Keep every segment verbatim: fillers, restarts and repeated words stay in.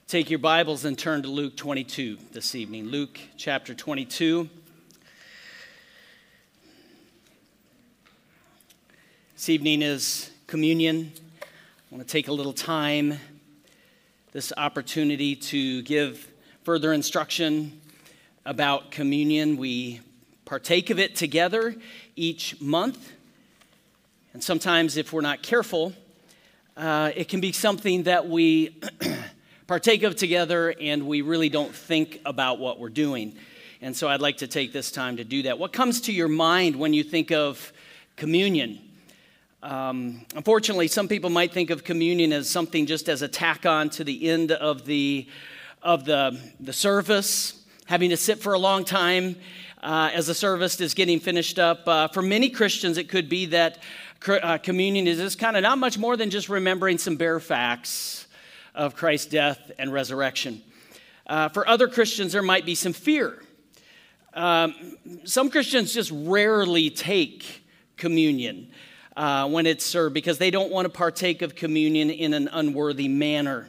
Take your Bibles and turn to Luke twenty-two this evening. Luke chapter twenty-two. This evening is communion. I want to take a little time, this opportunity to give further instruction about communion. We partake of it together each month. And sometimes if we're not careful, uh, it can be something that we partake of together and we really don't think about what we're doing. And so I'd like to take this time to do that. What comes to your mind when you think of communion? Um, unfortunately, some people might think of communion as something just as a tack on to the end of the of the, the service, having to sit for a long time uh, as the service is getting finished up. Uh, for many Christians, it could be that uh, communion is just kind of not much more than just remembering some bare facts of Christ's death and resurrection. Uh, for other Christians, there might be some fear. Um, some Christians just rarely take communion uh, when it's served because they don't want to partake of communion in an unworthy manner.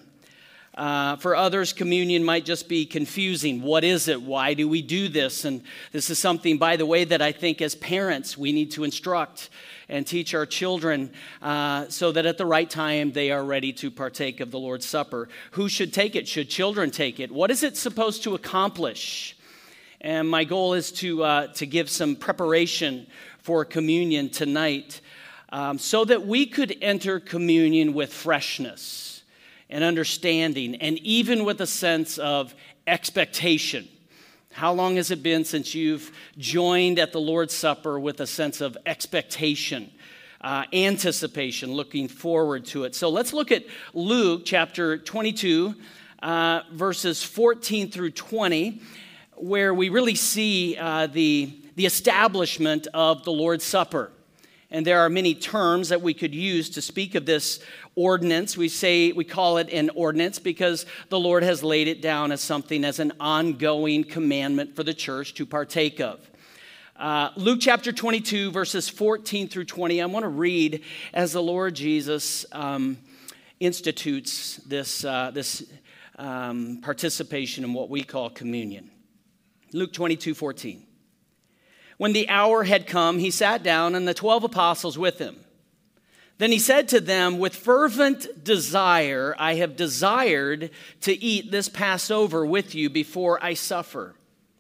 Uh, for others, communion might just be confusing. What is it? Why do we do this? And this is something, by the way, that I think as parents we need to instruct and teach our children uh, so that at the right time they are ready to partake of the Lord's Supper. Who should take it? Should children take it? What is it supposed to accomplish? And my goal is to uh, to give some preparation for communion tonight um, so that we could enter communion with freshness and understanding and even with a sense of expectation. How long has it been since you've joined at the Lord's Supper with a sense of expectation, uh, anticipation, looking forward to it? So let's look at Luke chapter twenty-two, uh, verses fourteen through twenty, where we really see uh, the, the establishment of the Lord's Supper. And there are many terms that we could use to speak of this ordinance. We say, we call it an ordinance because the Lord has laid it down as something, as an ongoing commandment for the church to partake of. Uh, Luke chapter twenty-two, verses fourteen through twenty, I want to read as the Lord Jesus um, institutes this, uh, this um, participation in what we call communion. Luke twenty-two, fourteen. When the hour had come, he sat down and the twelve apostles with him. Then he said to them, with fervent desire, I have desired to eat this Passover with you before I suffer.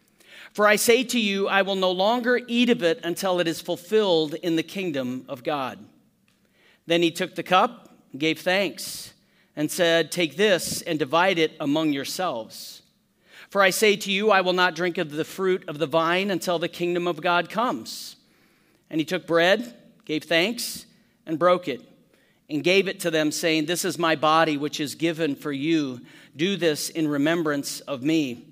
For I say to you, I will no longer eat of it until it is fulfilled in the kingdom of God. Then he took the cup, gave thanks, and said, take this and divide it among yourselves. For I say to you, I will not drink of the fruit of the vine until the kingdom of God comes. And he took bread, gave thanks, and broke it, and gave it to them, saying, this is my body, which is given for you. Do this in remembrance of me.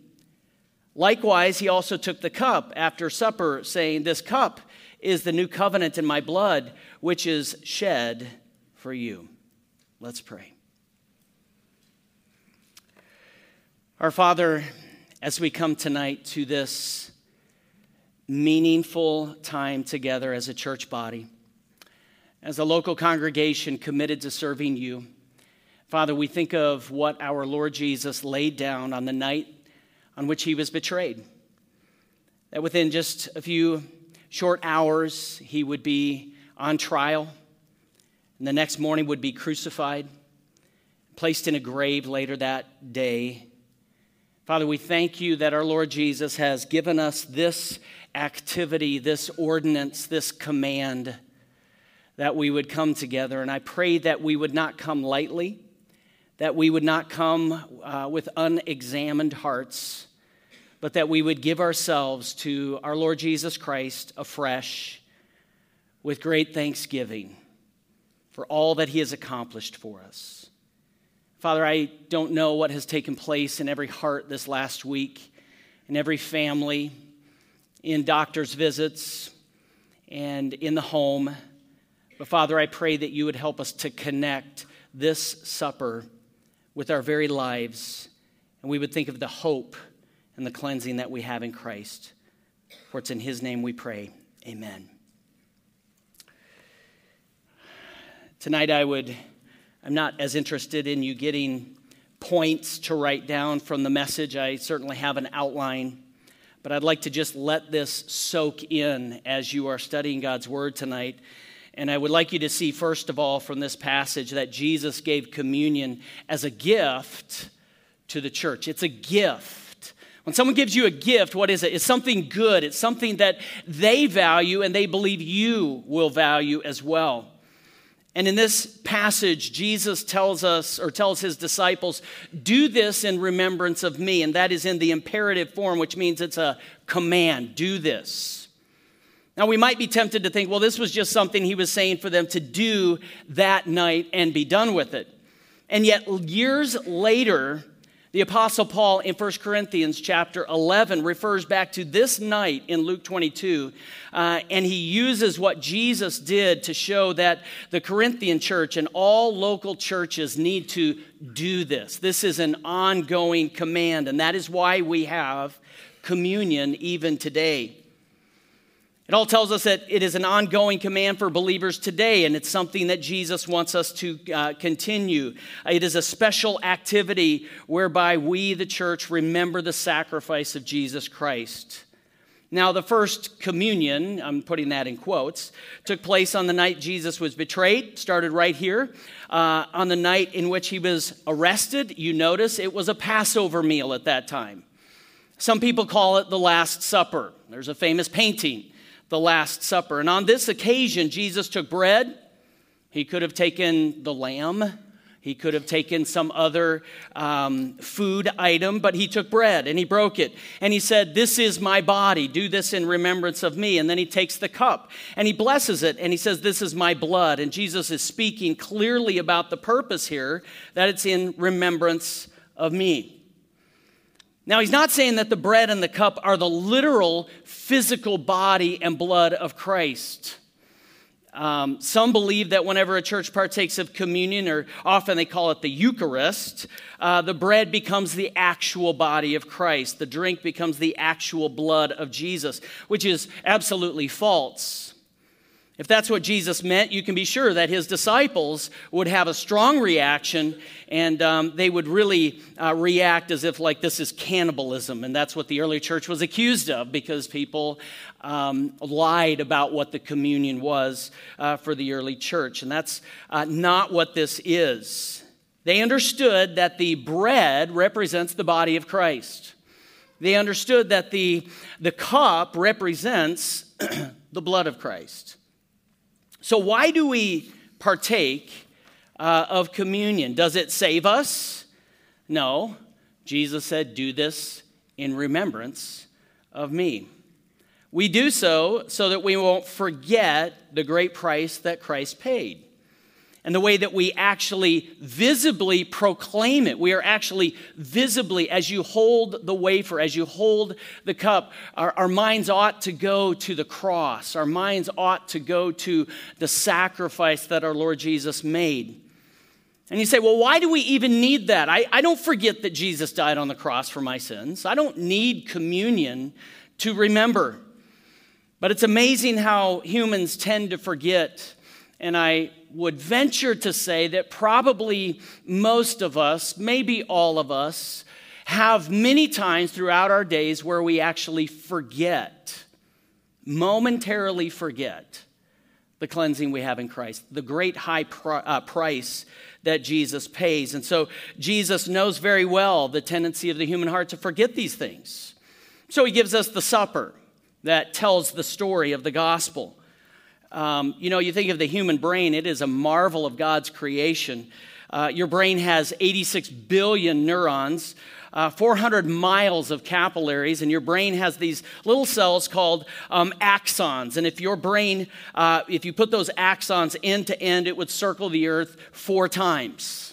Likewise, he also took the cup after supper, saying, this cup is the new covenant in my blood, which is shed for you. Let's pray. Our Father, as we come tonight to this meaningful time together as a church body, as a local congregation committed to serving you, Father, we think of what our Lord Jesus laid down on the night on which he was betrayed. That within just a few short hours, he would be on trial, and the next morning would be crucified, placed in a grave later that day. Father, we thank you that our Lord Jesus has given us this activity, this ordinance, this command, that we would come together. And I pray that we would not come lightly, that we would not come uh, with unexamined hearts, but that we would give ourselves to our Lord Jesus Christ afresh with great thanksgiving for all that he has accomplished for us. Father, I don't know what has taken place in every heart this last week, in every family, in doctor's visits, and in the home. But Father, I pray that you would help us to connect this supper with our very lives, and we would think of the hope and the cleansing that we have in Christ. For it's in his name we pray. Amen. Tonight I would, I'm not as interested in you getting points to write down from the message. I certainly have an outline, but I'd like to just let this soak in as you are studying God's Word tonight. And I would like you to see, first of all, from this passage that Jesus gave communion as a gift to the church. It's a gift. When someone gives you a gift, what is it? It's something good. It's something that they value and they believe you will value as well. And in this passage, Jesus tells us, or tells his disciples, do this in remembrance of me. And that is in the imperative form, which means it's a command. Do this. Now, we might be tempted to think, well, this was just something he was saying for them to do that night and be done with it. And yet, years later, the Apostle Paul in First Corinthians chapter eleven refers back to this night in Luke twenty-two, uh, and he uses what Jesus did to show that the Corinthian church and all local churches need to do this. This is an ongoing command, and that is why we have communion even today. It all tells us that it is an ongoing command for believers today, and it's something that Jesus wants us to uh, continue. It is a special activity whereby we, the church, remember the sacrifice of Jesus Christ. Now, the first communion, I'm putting that in quotes, took place on the night Jesus was betrayed, started right here. Uh, on the night in which he was arrested, you notice it was a Passover meal at that time. Some people call it the Last Supper. There's a famous painting, The Last Supper. And on this occasion, Jesus took bread. He could have taken the lamb. He could have taken some other um, food item, but he took bread and he broke it. And he said, this is my body. Do this in remembrance of me. And then he takes the cup and he blesses it. And he says, this is my blood. And Jesus is speaking clearly about the purpose here, that it's in remembrance of me. Now, he's not saying that the bread and the cup are the literal physical body and blood of Christ. Um, some believe that whenever a church partakes of communion, or often they call it the Eucharist, uh, the bread becomes the actual body of Christ. The drink becomes the actual blood of Jesus, which is absolutely false. If that's what Jesus meant, you can be sure that his disciples would have a strong reaction, and um, they would really uh, react as if like this is cannibalism. And that's what the early church was accused of, because people um, lied about what the communion was uh, for the early church. And that's uh, not what this is. They understood that the bread represents the body of Christ. They understood that the, the cup represents the blood of Christ. So why do we partake uh, of communion? Does it save us? No. Jesus said, do this in remembrance of me. We do so so that we won't forget the great price that Christ paid. And the way that we actually visibly proclaim it. We are actually visibly, as you hold the wafer, as you hold the cup, our, our minds ought to go to the cross. Our minds ought to go to the sacrifice that our Lord Jesus made. And you say, well, why do we even need that? I, I don't forget that Jesus died on the cross for my sins. I don't need communion to remember. But it's amazing how humans tend to forget. And I would venture to say that probably most of us, maybe all of us, have many times throughout our days where we actually forget, momentarily forget the cleansing we have in Christ, the great high pr- uh, price that Jesus pays. And so Jesus knows very well the tendency of the human heart to forget these things. So he gives us the supper that tells the story of the gospel. Um, you know, you think of the human brain, it is a marvel of God's creation. Uh, your brain has eighty-six billion neurons, uh, four hundred miles of capillaries, and your brain has these little cells called um, axons. And if your brain, uh, if you put those axons end to end, it would circle the earth four times.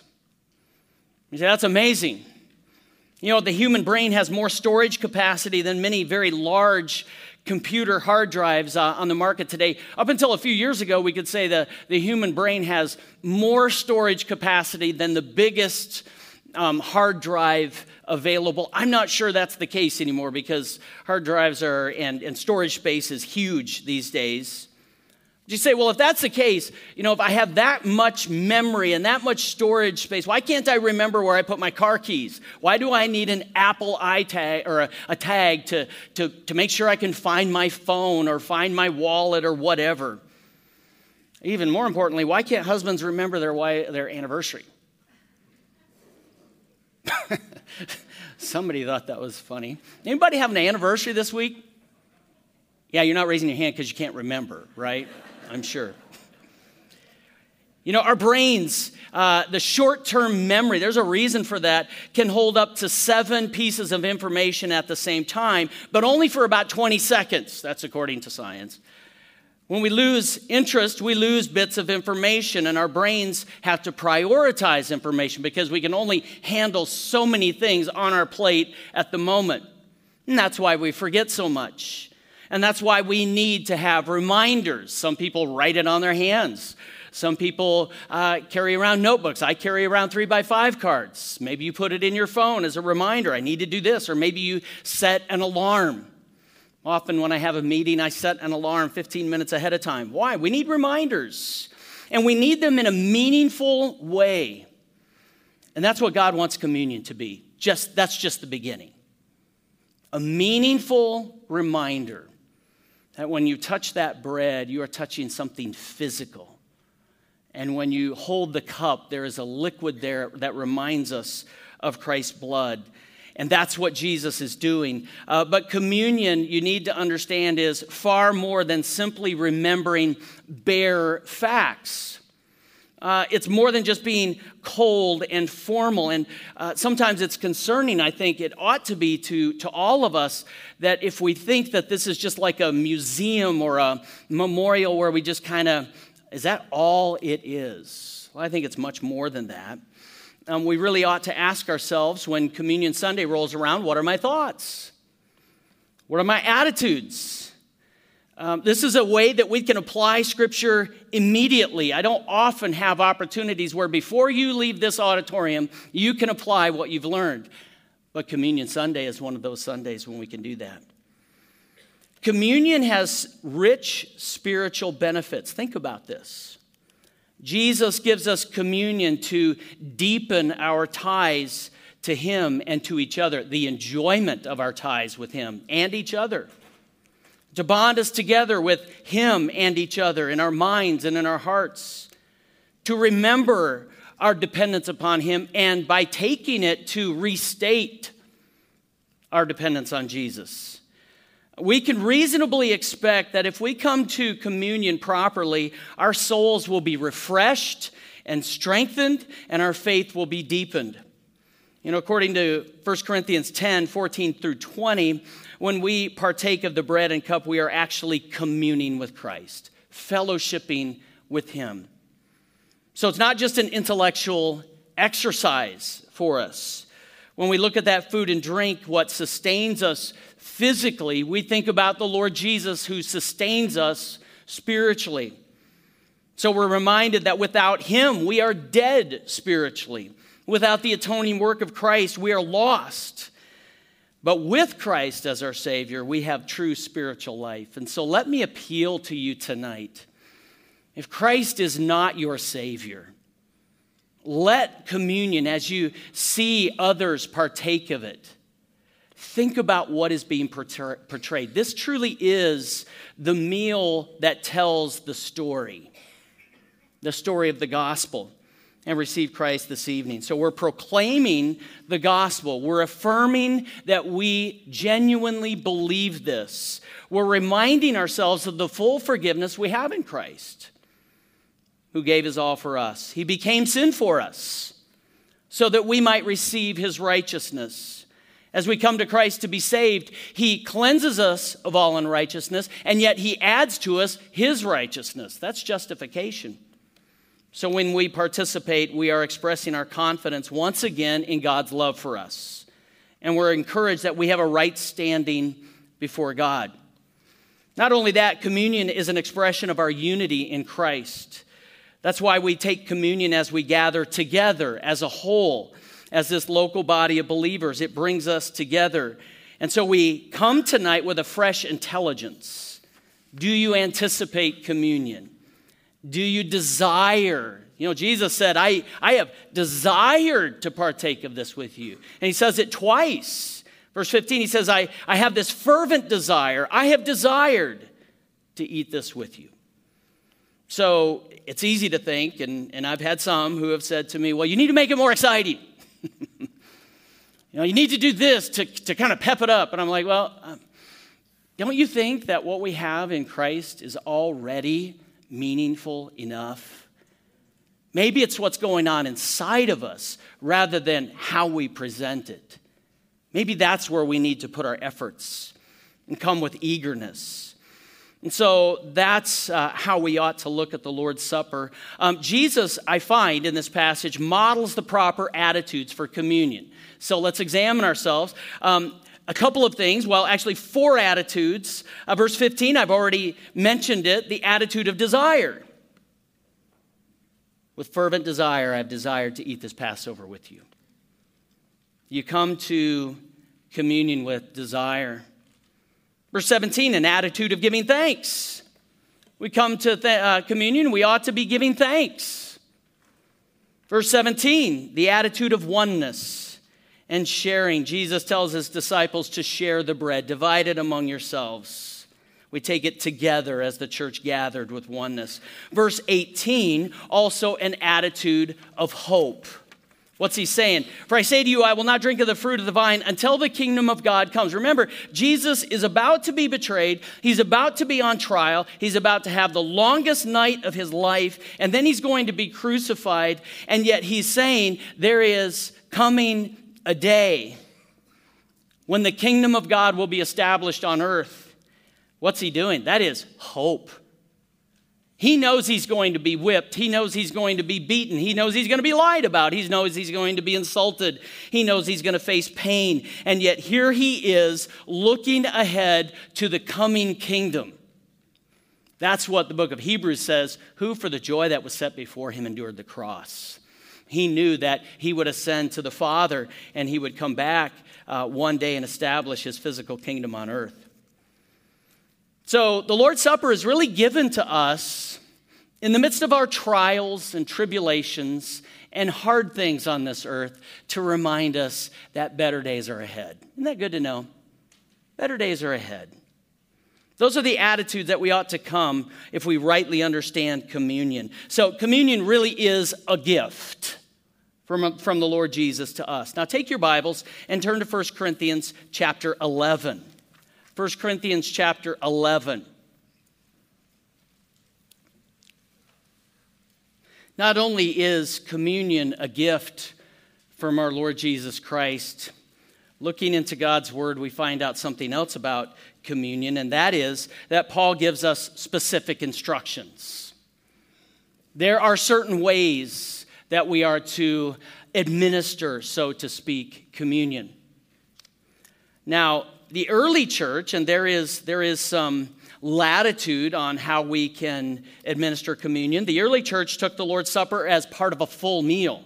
You say, that's amazing. You know, the human brain has more storage capacity than many very large computer hard drives uh, on the market today. Up until a few years ago, we could say the, the human brain has more storage capacity than the biggest um, hard drive available. I'm not sure that's the case anymore, because hard drives are and, and storage space is huge these days. You say, well, if that's the case, you know, if I have that much memory and that much storage space, why can't I remember where I put my car keys? Why do I need an Apple iTag or a, a tag to, to, to make sure I can find my phone or find my wallet or whatever? Even more importantly, why can't husbands remember their, wife, their anniversary? Somebody thought that was funny. Anybody have an anniversary this week? Yeah, you're not raising your hand because you can't remember, right? I'm sure. You know, our brains, uh, the short-term memory, there's a reason for that, can hold up to seven pieces of information at the same time, but only for about twenty seconds. That's according to science. When we lose interest, we lose bits of information, and our brains have to prioritize information because we can only handle so many things on our plate at the moment. And that's why we forget so much. And that's why we need to have reminders. Some people write it on their hands. Some people uh, carry around notebooks. I carry around three by five cards. Maybe you put it in your phone as a reminder. I need to do this. Or maybe you set an alarm. Often when I have a meeting, I set an alarm fifteen minutes ahead of time. Why? We need reminders. And we need them in a meaningful way. And that's what God wants communion to be. Just, that's just the beginning. A meaningful reminder that when you touch that bread, you are touching something physical. And when you hold the cup, there is a liquid there that reminds us of Christ's blood. And that's what Jesus is doing. Uh, but communion, you need to understand, is far more than simply remembering bare facts. Uh, it's more than just being cold and formal. And uh, sometimes it's concerning, I think it ought to be to, to all of us, that if we think that this is just like a museum or a memorial where we just kind of, is that all it is? Well, I think it's much more than that. Um, we really ought to ask ourselves when Communion Sunday rolls around, what are my thoughts? What are my attitudes? Um, this is a way that we can apply Scripture immediately. I don't often have opportunities where before you leave this auditorium, you can apply what you've learned. But Communion Sunday is one of those Sundays when we can do that. Communion has rich spiritual benefits. Think about this. Jesus gives us communion to deepen our ties to Him and to each other, the enjoyment of our ties with Him and each other. To bond us together with Him and each other in our minds and in our hearts. To remember our dependence upon Him, and by taking it, to restate our dependence on Jesus. We can reasonably expect that if we come to communion properly, our souls will be refreshed and strengthened, and our faith will be deepened. You know, according to First Corinthians ten, fourteen through twenty, when we partake of the bread and cup, we are actually communing with Christ, fellowshipping with Him. So it's not just an intellectual exercise for us. When we look at that food and drink, what sustains us physically, we think about the Lord Jesus who sustains us spiritually. So we're reminded that without Him, we are dead spiritually. Without the atoning work of Christ, we are lost. But with Christ as our Savior, we have true spiritual life. And so let me appeal to you tonight. If Christ is not your Savior, let communion, as you see others partake of it, think about what is being portrayed. This truly is the meal that tells the story, the story of the gospel, and receive Christ this evening. So we're proclaiming the gospel. We're affirming that we genuinely believe this. We're reminding ourselves of the full forgiveness we have in Christ, who gave His all for us. He became sin for us so that we might receive His righteousness. As we come to Christ to be saved, He cleanses us of all unrighteousness, and yet He adds to us His righteousness. That's justification. So when we participate, we are expressing our confidence once again in God's love for us. And we're encouraged that we have a right standing before God. Not only that, communion is an expression of our unity in Christ. That's why we take communion as we gather together as a whole, as this local body of believers. It brings us together. And so we come tonight with a fresh intelligence. Do you anticipate communion? Do you desire? You know, Jesus said, I, I have desired to partake of this with you. And he says it twice. Verse fifteen, he says, I, I have this fervent desire. I have desired to eat this with you. So it's easy to think, and, and I've had some who have said to me, well, you need to make it more exciting. you know, you need to do this to, to kind of pep it up. And I'm like, well, um, don't you think that what we have in Christ is already meaningful enough? Maybe it's what's going on inside of us rather than how we present it. Maybe that's where we need to put our efforts and come with eagerness. And so that's uh, how we ought to look at the Lord's Supper. Um, Jesus, I find in this passage, models the proper attitudes for communion. So let's examine ourselves. Um, a couple of things, well, actually four attitudes. Uh, verse fifteen, I've already mentioned it, the attitude of desire. With fervent desire, I've desired to eat this Passover with you. You come to communion with desire. Verse seventeen, an attitude of giving thanks. We come to th- uh, communion, we ought to be giving thanks. Verse seventeen, the attitude of oneness and sharing. Jesus tells his disciples to share the bread, divide it among yourselves. We take it together as the church gathered with oneness. Verse eighteen, also an attitude of hope. What's he saying? For I say to you, I will not drink of the fruit of the vine until the kingdom of God comes. Remember, Jesus is about to be betrayed. He's about to be on trial. He's about to have the longest night of his life. And then he's going to be crucified. And yet he's saying there is coming a day when the kingdom of God will be established on earth. What's he doing? That is hope. He knows he's going to be whipped. He knows he's going to be beaten. He knows he's going to be lied about. He knows he's going to be insulted. He knows he's going to face pain. And yet here he is looking ahead to the coming kingdom. That's what the book of Hebrews says, who for the joy that was set before him endured the cross. He knew that he would ascend to the Father and he would come back uh, one day and establish his physical kingdom on earth. So the Lord's Supper is really given to us in the midst of our trials and tribulations and hard things on this earth to remind us that better days are ahead. Isn't that good to know? Better days are ahead. Those are the attitudes that we ought to come if we rightly understand communion. So communion really is a gift from, from the Lord Jesus to us. Now take your Bibles and turn to First Corinthians chapter eleven. First Corinthians chapter eleven. Not only is communion a gift from our Lord Jesus Christ, looking into God's word, we find out something else about communion, and that is that Paul gives us specific instructions. There are certain ways that we are to administer, so to speak, communion. Now, the early church, and there is, there is some latitude on how we can administer communion. The early church took the Lord's Supper as part of a full meal.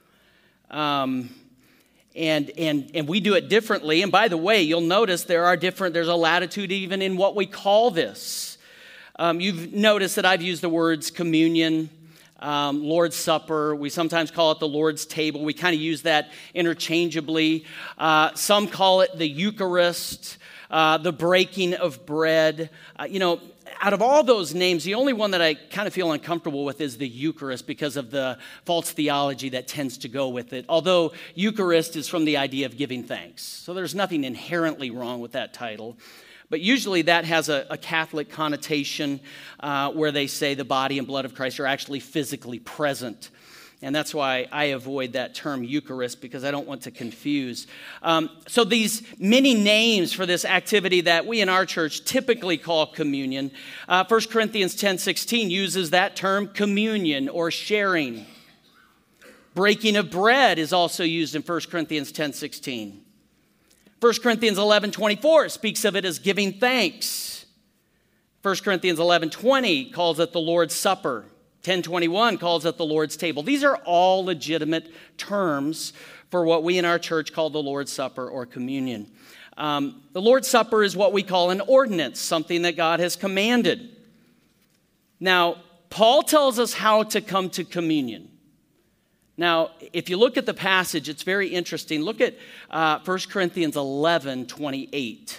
Um, and, and, and we do it differently. And by the way, you'll notice there are different, there's a latitude even in what we call this. Um, you've noticed that I've used the words communion, Um, Lord's Supper. We sometimes call it the Lord's table. We kind of use that interchangeably. Uh, some call it the Eucharist, uh, the breaking of bread. Uh, you know, out of all those names, the only one that I kind of feel uncomfortable with is the Eucharist because of the false theology that tends to go with it. Although Eucharist is from the idea of giving thanks. So there's nothing inherently wrong with that title. But usually that has a, a Catholic connotation uh, where they say the body and blood of Christ are actually physically present. And that's why I avoid that term Eucharist, because I don't want to confuse. Um, so these many names for this activity that we in our church typically call communion, uh, First Corinthians ten sixteen uses that term communion or sharing. Breaking of bread is also used in First Corinthians ten sixteen. First Corinthians eleven twenty-four speaks of it as giving thanks. First Corinthians eleven twenty calls it the Lord's Supper. ten twenty-one calls it the Lord's table. These are all legitimate terms for what we in our church call the Lord's Supper or communion. Um, the Lord's Supper is what we call an ordinance, something that God has commanded. Now, Paul tells us how to come to communion. Now, if you look at the passage, it's very interesting. Look at uh, First Corinthians eleven twenty-eight.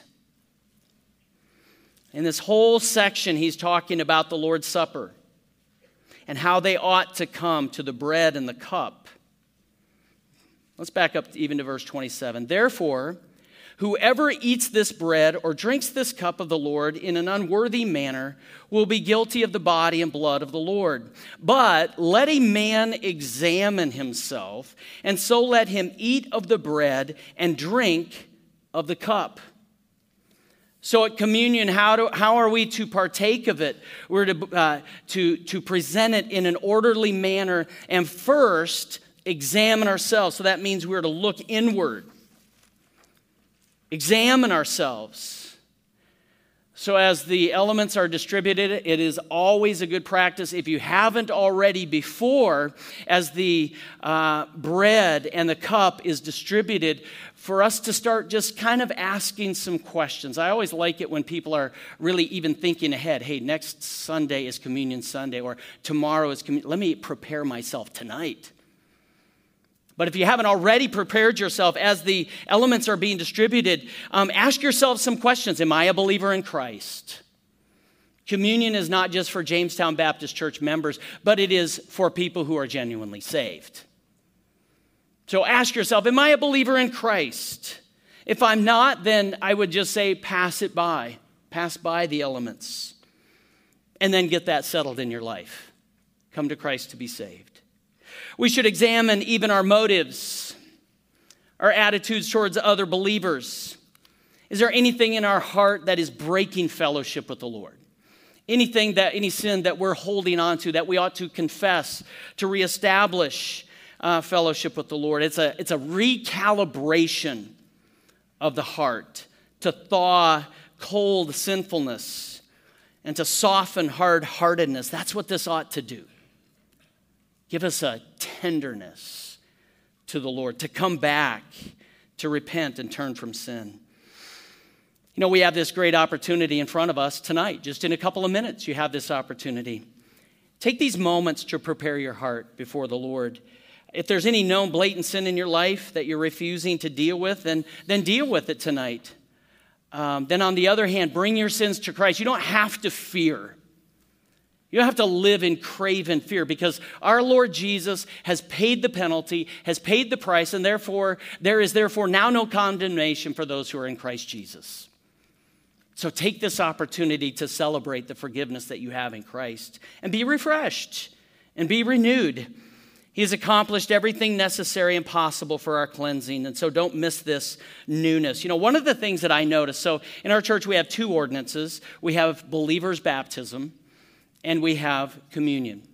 In this whole section, he's talking about the Lord's Supper and how they ought to come to the bread and the cup. Let's back up even to verse twenty-seven. Therefore, whoever eats this bread or drinks this cup of the Lord in an unworthy manner will be guilty of the body and blood of the Lord. But let a man examine himself, and so let him eat of the bread and drink of the cup. So at communion, how do how are we to partake of it? We're to uh, to to present it in an orderly manner, and first examine ourselves. So that means we're to look inward. Examine ourselves. So as the elements are distributed, it is always a good practice, if you haven't already before, as the uh, bread and the cup is distributed, for us to start just kind of asking some questions. I always like it when people are really even thinking ahead. Hey, next Sunday is Communion Sunday, or tomorrow is Communion. Let me prepare myself tonight. But if you haven't already prepared yourself as the elements are being distributed, um, ask yourself some questions. Am I a believer in Christ? Communion is not just for Jamestown Baptist Church members, but it is for people who are genuinely saved. So ask yourself, am I a believer in Christ? If I'm not, then I would just say pass it by. Pass by the elements. And then get that settled in your life. Come to Christ to be saved. We should examine even our motives, our attitudes towards other believers. Is there anything in our heart that is breaking fellowship with the Lord? Anything that, any sin that we're holding on to that we ought to confess to reestablish uh, fellowship with the Lord? It's a, it's a recalibration of the heart to thaw cold sinfulness and to soften hard-heartedness. That's what this ought to do. Give us a tenderness to the Lord, to come back, to repent and turn from sin. You know, we have this great opportunity in front of us tonight. Just in a couple of minutes, you have this opportunity. Take these moments to prepare your heart before the Lord. If there's any known blatant sin in your life that you're refusing to deal with, then, then deal with it tonight. Um, then on the other hand, bring your sins to Christ. You don't have to fear. You don't have to live in craven fear, because our Lord Jesus has paid the penalty, has paid the price, and therefore there is therefore now no condemnation for those who are in Christ Jesus. So take this opportunity to celebrate the forgiveness that you have in Christ and be refreshed and be renewed. He has accomplished everything necessary and possible for our cleansing, and so don't miss this newness. You know, one of the things that I noticed, so in our church we have two ordinances. We have believers' baptism, and we have communion.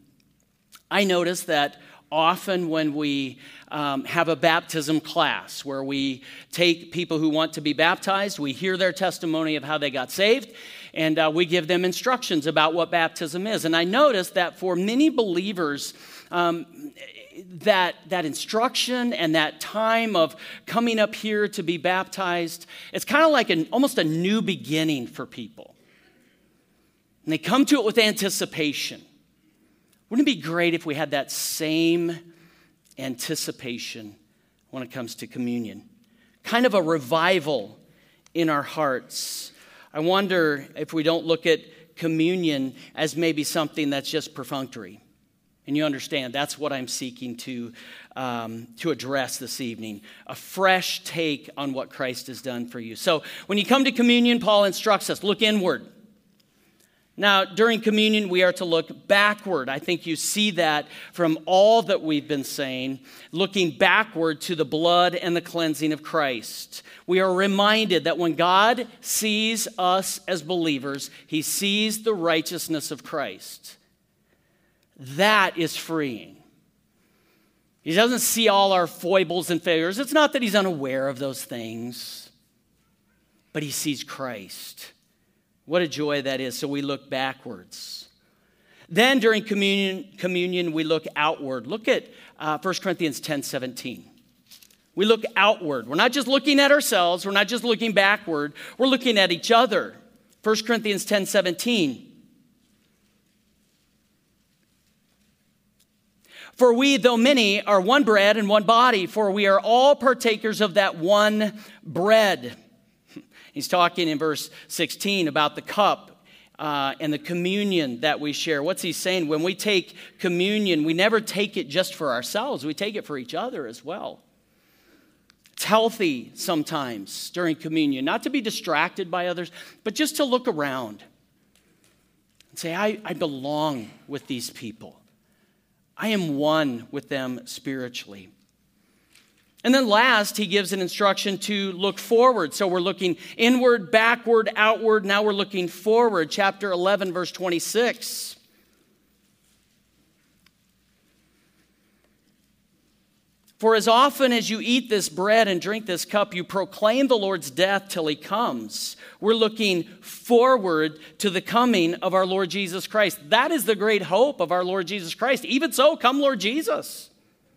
I notice that often when we um, have a baptism class where we take people who want to be baptized, we hear their testimony of how they got saved, and uh, we give them instructions about what baptism is. And I notice that for many believers, um, that, that instruction and that time of coming up here to be baptized, it's kind of like an, almost a new beginning for people. And they come to it with anticipation. Wouldn't it be great if we had that same anticipation when it comes to communion? Kind of a revival in our hearts. I wonder if we don't look at communion as maybe something that's just perfunctory. And you understand, that's what I'm seeking to, um, to address this evening. A fresh take on what Christ has done for you. So when you come to communion, Paul instructs us, look inward. Now, during communion, we are to look backward. I think you see that from all that we've been saying, looking backward to the blood and the cleansing of Christ. We are reminded that when God sees us as believers, he sees the righteousness of Christ. That is freeing. He doesn't see all our foibles and failures. It's not that he's unaware of those things, but he sees Christ. What a joy that is. So we look backwards. Then during communion, communion we look outward. Look at uh, First Corinthians ten seventeen. We look outward. We're not just looking at ourselves. We're not just looking backward. We're looking at each other. First Corinthians ten seventeen. For we, though many, are one bread and one body, for we are all partakers of that one bread. He's talking in verse sixteen about the cup uh, and the communion that we share. What's he saying? When we take communion, we never take it just for ourselves. We take it for each other as well. It's healthy sometimes during communion, not to be distracted by others, but just to look around and say, I, I belong with these people. I am one with them spiritually. And then last, he gives an instruction to look forward. So we're looking inward, backward, outward. Now we're looking forward. Chapter eleven, verse twenty-six. For as often as you eat this bread and drink this cup, you proclaim the Lord's death till he comes. We're looking forward to the coming of our Lord Jesus Christ. That is the great hope of our Lord Jesus Christ. Even so, come Lord Jesus.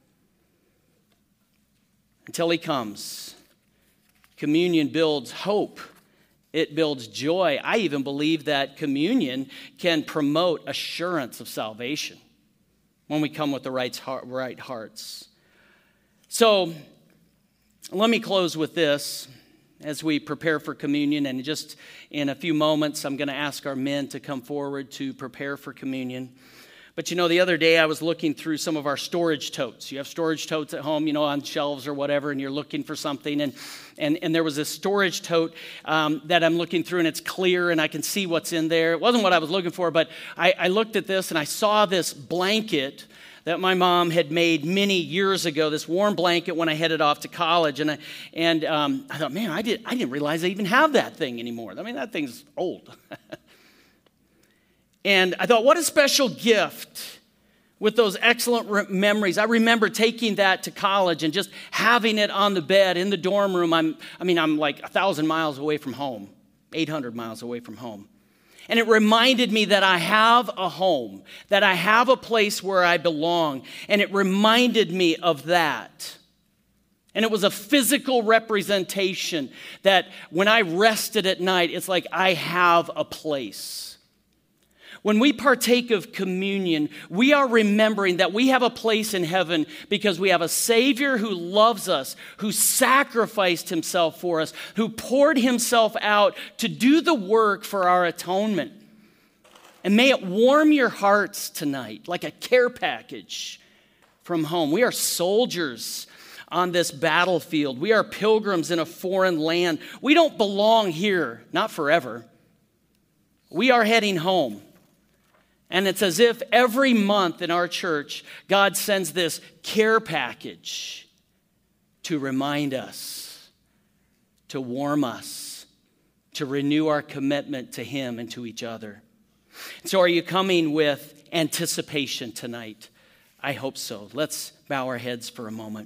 Until he comes. Communion builds hope. It builds joy. I even believe that communion can promote assurance of salvation when we come with the right hearts. So let me close with this as we prepare for communion. And just in a few moments, I'm going to ask our men to come forward to prepare for communion. But you know, the other day I was looking through some of our storage totes. You have storage totes at home, you know, on shelves or whatever, and you're looking for something. And and, and there was a storage tote um, that I'm looking through, and it's clear, and I can see what's in there. It wasn't what I was looking for, but I, I looked at this, and I saw this blanket that my mom had made many years ago, this warm blanket when I headed off to college. And I, and um, I thought, man, I, did, I didn't realize I even have that thing anymore. I mean, that thing's old. And I thought, what a special gift with those excellent re- memories. I remember taking that to college and just having it on the bed in the dorm room. I'm, I mean, I'm like a thousand miles away from home, eight hundred miles away from home. And it reminded me that I have a home, that I have a place where I belong. And it reminded me of that. And it was a physical representation that when I rested at night, it's like I have a place. When we partake of communion, we are remembering that we have a place in heaven because we have a Savior who loves us, who sacrificed himself for us, who poured himself out to do the work for our atonement. And may it warm your hearts tonight like a care package from home. We are soldiers on this battlefield. We are pilgrims in a foreign land. We don't belong here, not forever. We are heading home. And it's as if every month in our church, God sends this care package to remind us, to warm us, to renew our commitment to him and to each other. So are you coming with anticipation tonight? I hope so. Let's bow our heads for a moment.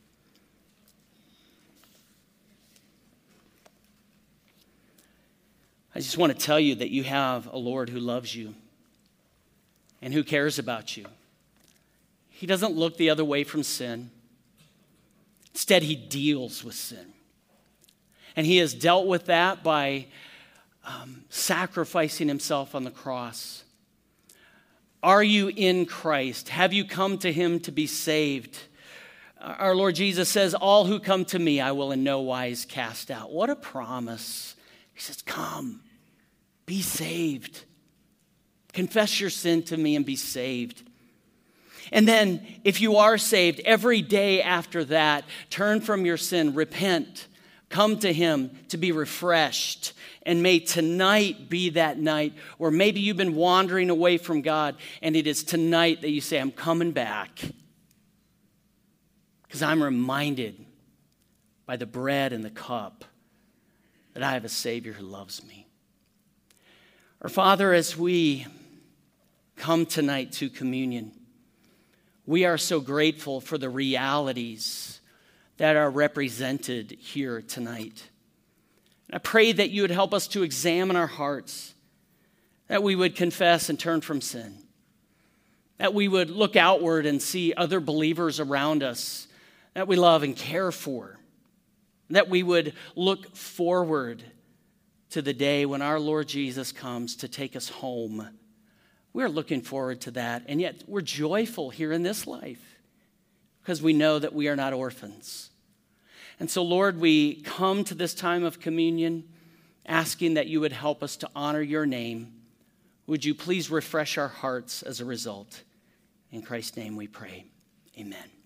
I just want to tell you that you have a Lord who loves you and who cares about you. He doesn't look the other way from sin. Instead, he deals with sin. And he has dealt with that by um, sacrificing himself on the cross. Are you in Christ? Have you come to him to be saved? Our Lord Jesus says, all who come to me, I will in no wise cast out. What a promise. He says, come, be saved. Confess your sin to me and be saved. And then if you are saved, every day after that, turn from your sin, repent, come to him to be refreshed. And may tonight be that night where maybe you've been wandering away from God, and it is tonight that you say, I'm coming back. Because I'm reminded by the bread and the cup that I have a Savior who loves me. Our Father, as we come tonight to communion, we are so grateful for the realities that are represented here tonight. And I pray that you would help us to examine our hearts, that we would confess and turn from sin, that we would look outward and see other believers around us that we love and care for, that we would look forward to the day when our Lord Jesus comes to take us home We're looking forward to that, and yet we're joyful here in this life because we know that we are not orphans. And so, Lord, we come to this time of communion asking that you would help us to honor your name. Would you please refresh our hearts as a result? In Christ's name we pray. Amen.